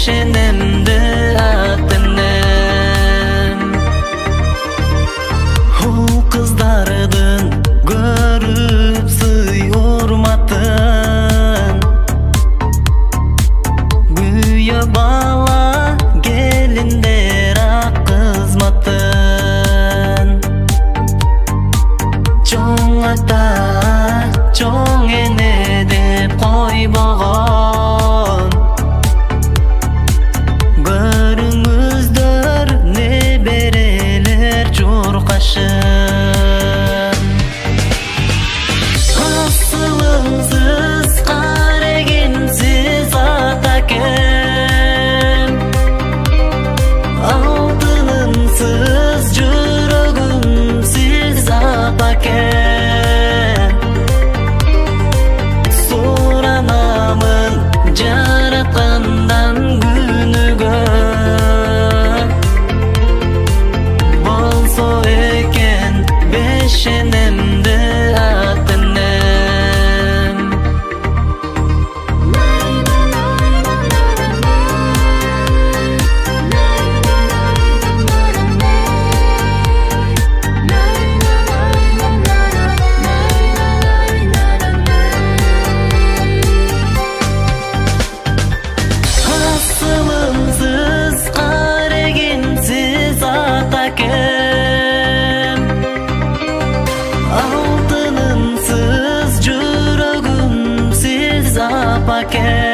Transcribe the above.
бешенемди атынем. Ул кыздардын көрүп сый урматын, күйөө бала келиндер ак кызматын. Чоң ата, чоң эне деп койбогон, көрүңүздөр неберелер чуркашын. Асылымсыз карегенсиз атакем, алтынымсыз жүрөгүмсиз апакем. Суранамын жараткандан күнүгө, болсо экен бешенемди атынем. Асылымсыз карегенсиз атакем, алтынымсыз жүрөгүмсиз апакем.